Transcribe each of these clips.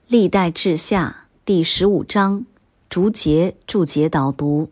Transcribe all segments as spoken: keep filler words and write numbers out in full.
历代志下第十五章逐节注解导读。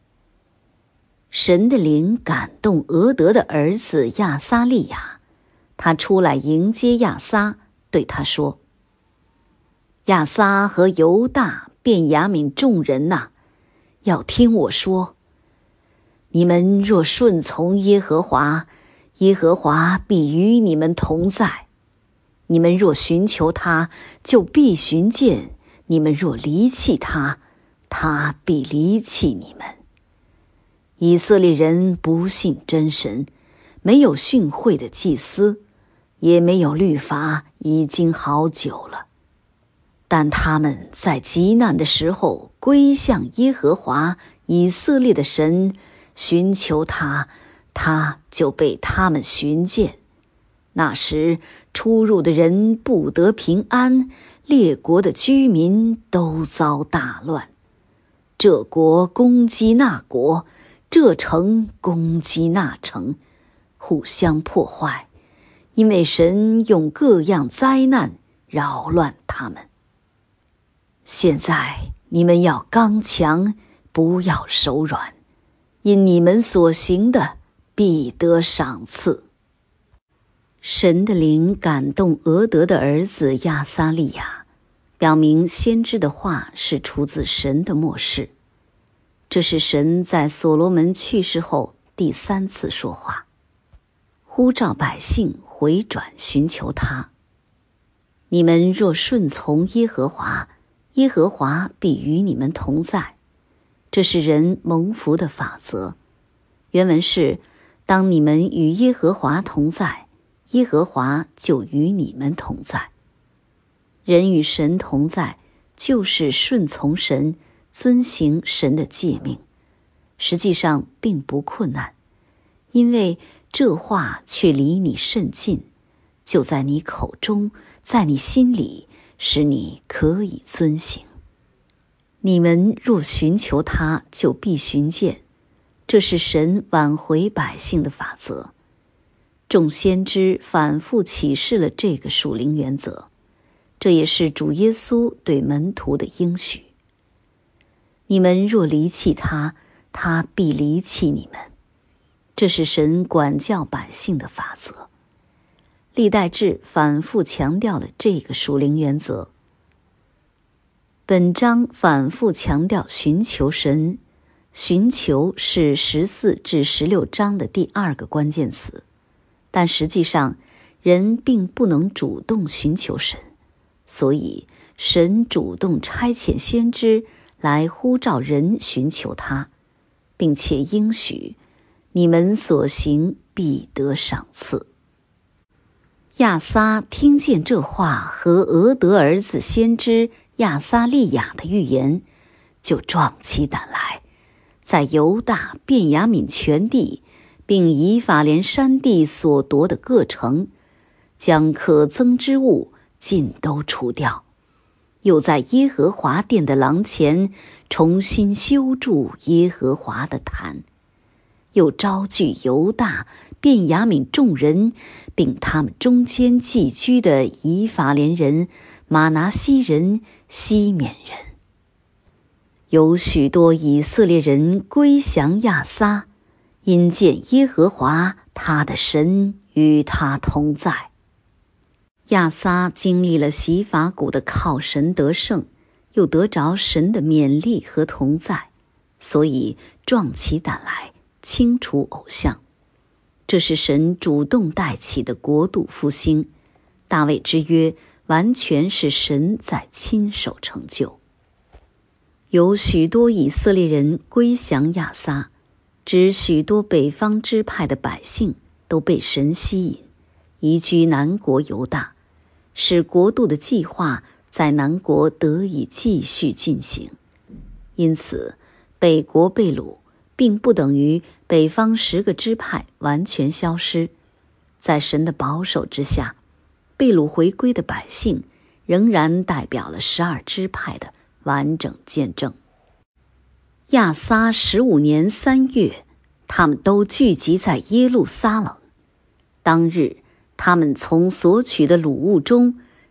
神的灵感动俄德的儿子亚撒利雅，他出来迎接亚撒，对他说：亚撒和犹大便雅悯众人哪，要听我说，你们若顺从耶和华，耶和华必与你们同在。你们若寻求他，就必寻见；你们若离弃他，他必离弃你们。以色列人不信真神，没有训诲的祭司，也没有律法，已经好久了。但他们在极难的时候归向耶和华以色列的神，寻求他，他就被他们寻见。那时出入的人不得平安，列国的居民都遭大乱。这国攻击那国，这城攻击那城，互相破坏，因为神用各样灾难扰乱他们。现在你们要刚强，不要手软，因你们所行的必得赏赐。神的灵感动俄德的儿子亚撒利雅，表明先知的话是出自神的默示。这是神在所罗门去世后第三次说话，呼召百姓回转寻求他。你们若顺从耶和华，耶和华必与你们同在。这是人蒙福的法则。原文是：当你们与耶和华同在，耶和华就与你们同在。人与神同在，就是顺从神，遵行神的诫命。实际上并不困难，因为这话却离你甚近，就在你口中，在你心里，使你可以遵行。你们若寻求他，就必寻见。这是神挽回百姓的法则。众先知反复启示了这个属灵原则，这也是主耶稣对门徒的应许。你们若离弃他，他必离弃你们。这是神管教百姓的法则。历代志反复强调了这个属灵原则。本章反复强调寻求神，寻求是十四至十六章的第二个关键词。但实际上，人并不能主动寻求神，所以神主动差遣先知来呼召人寻求他，并且应许你们所行必得赏赐。亚撒听见这话和俄德儿子先知亚撒利雅的预言，就壮起胆来，在犹大便雅悯全地并以法莲山地所夺的各城，将可憎之物尽都除掉，又在耶和华殿的廊前重新修筑耶和华的坛，又招聚犹大便雅悯众人，并他们中间寄居的以法莲人、玛拿西人、西缅人。有许多以色列人归降亚撒，因见耶和华他的神与他同在。亚撒经历了洗法谷的靠神得胜，又得着神的勉励和同在，所以壮起胆来，清除偶像。这是神主动带起的国度复兴。大卫之约完全是神在亲手成就。有许多以色列人归降亚撒，指许多北方支派的百姓都被神吸引，移居南国犹大，使国度的计划在南国得以继续进行。因此，北国被掳并不等于北方十个支派完全消失。在神的保守之下，被掳回归的百姓仍然代表了十二支派的完整见证。亚撒十五年三月，他们都聚集在耶路撒冷。当日，他们从所取的掳物中，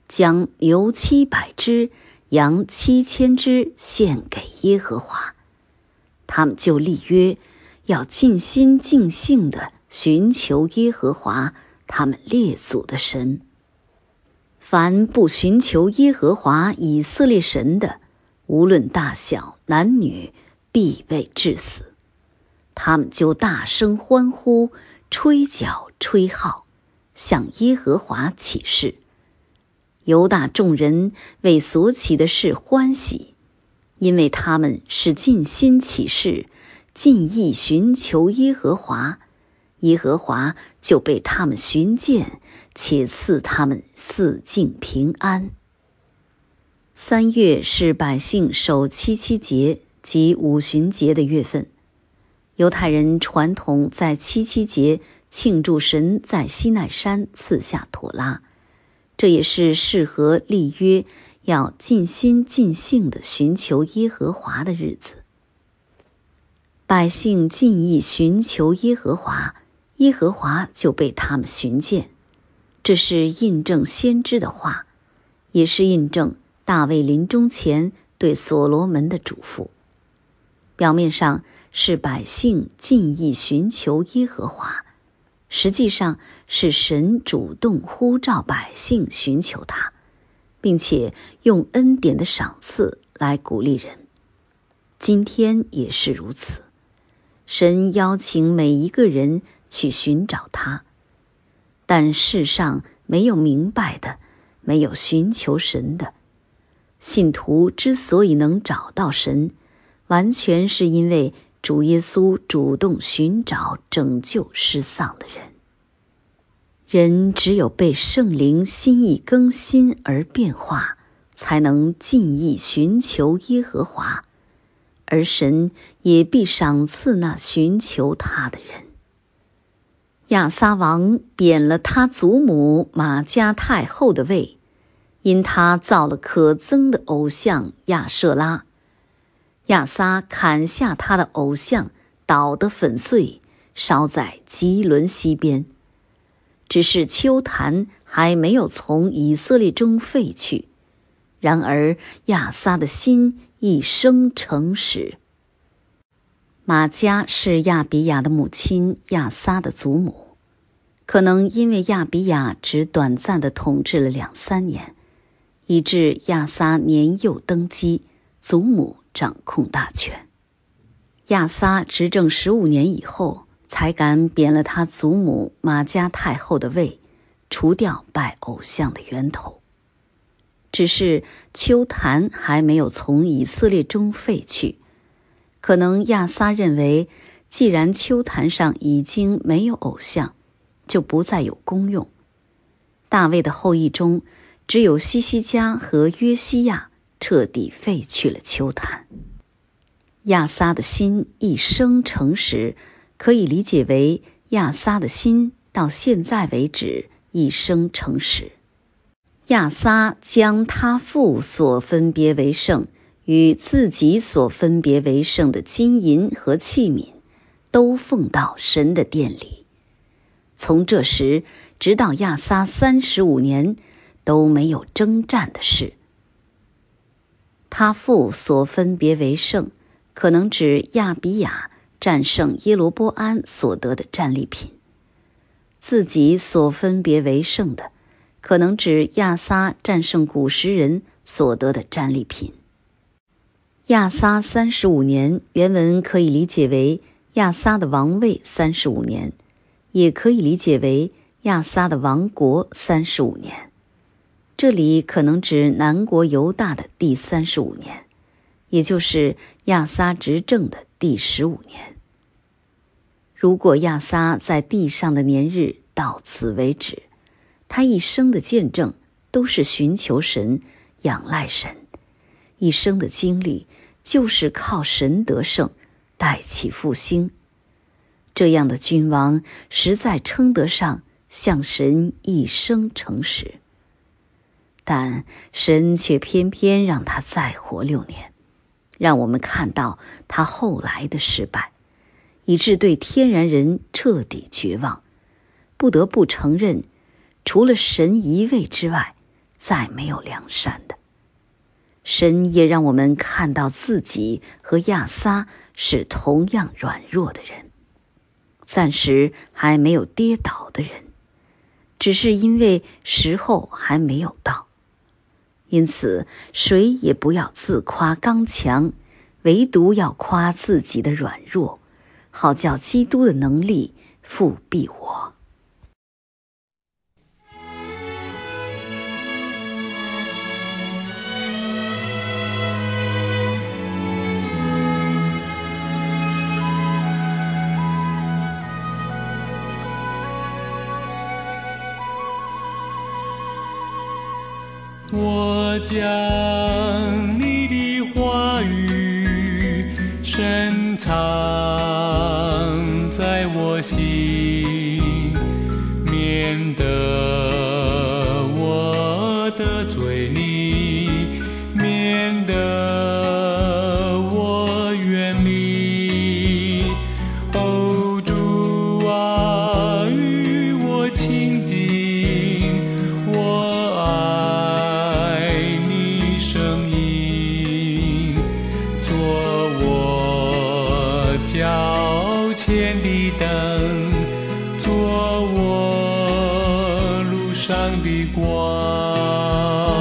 将牛七百只，羊七千只献给耶和华。他们就立约，要尽心尽性地寻求耶和华他们列祖的神。凡不寻求耶和华以色列神的，无论大小男女，必被治死。他们就大声欢呼，吹角吹号，向耶和华起誓。犹大众人为所起的事欢喜，因为他们是尽心起誓，尽意寻求耶和华，耶和华就被他们寻见，且赐他们四境平安。三月是百姓守七七节及五旬节的月份。犹太人传统在七七节庆祝神在西奈山赐下妥拉，这也是适合立约要尽心尽性地寻求耶和华的日子。百姓尽意寻求耶和华，耶和华就被他们寻见。这是印证先知的话，也是印证大卫临终前对所罗门的嘱咐。表面上是百姓尽意寻求耶和华，实际上是神主动呼召百姓寻求他，并且用恩典的赏赐来鼓励人。今天也是如此，神邀请每一个人去寻找他，但世上没有明白的，没有寻求神的。信徒之所以能找到神，完全是因为主耶稣主动寻找拯救失丧的人。人只有被圣灵心意更新而变化，才能尽意寻求耶和华，而神也必赏赐那寻求他的人。亚撒王贬了他祖母玛迦太后的位，因他造了可憎的偶像亚舍拉。亚撒砍下他的偶像，捣得粉碎，烧在基伦西边。只是丘坛还没有从以色列中废去，然而亚撒的心一生诚实。玛迦是亚比雅的母亲亚撒的祖母，可能因为亚比雅只短暂地统治了两三年，以致亚撒年幼登基，祖母掌控大权。亚撒执政十五年以后，才敢贬了他祖母玛迦太后的位，除掉拜偶像的源头。只是丘坛还没有从以色列中废去，可能亚撒认为，既然丘坛上已经没有偶像，就不再有功用。大卫的后裔中，只有西西家和约西亚彻底废去了丘坛。亚撒的心一生诚实，可以理解为亚撒的心到现在为止一生诚实。亚撒将他父所分别为圣与自己所分别为圣的金银和器皿，都奉到神的殿里。从这时直到亚撒三十五年，都没有征战的事。他父所分别为圣，可能指亚比雅战胜耶罗波安所得的战利品；自己所分别为圣的，可能指亚撒战胜古时人所得的战利品。亚撒三十五年，原文可以理解为亚撒的王位三十五年，也可以理解为亚撒的王国三十五年。这里可能指南国犹大的第三十五年，也就是亚撒执政的第十五年。如果亚撒在地上的年日到此为止，他一生的见证都是寻求神，仰赖神，一生的经历就是靠神得胜，带起复兴。这样的君王实在称得上向神一生诚实，但神却偏偏让他再活六年，让我们看到他后来的失败，以致对天然人彻底绝望，不得不承认，除了神一位之外， 再没有良善的。神也让我们看到自己和亚撒是同样软弱的人，暂时还没有跌倒的人，只是因为时候还没有到。因此谁也不要自夸刚强，唯独要夸自己的软弱，好叫基督的能力复庇我。 我将你的话语深藏在我心，免得我得罪你，免得我远离。哦，主啊，与我亲近，我爱你声音，做我脚前的灯，做我路上的光。